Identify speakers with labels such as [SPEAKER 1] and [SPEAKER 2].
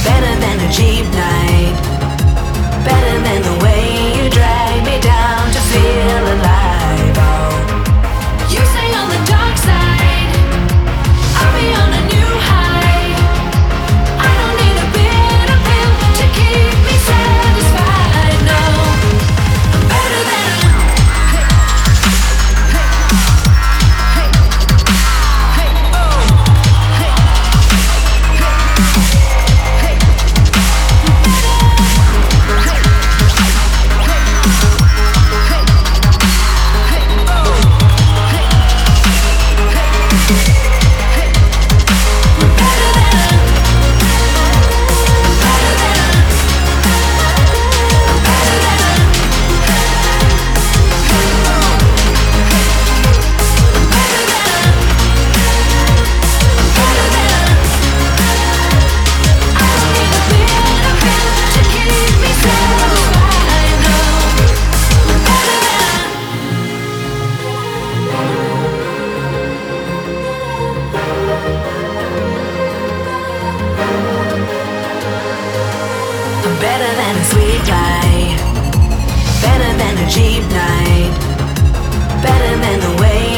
[SPEAKER 1] Better than a cheap night. Better than the way you drag me down to feel alive. Oh, you stay on the dark side, I'll be on a new high. I don't need a bitter pill to keep me satisfied. No, I'm better than a better than a sweet lie, better than a cheap night, better than the way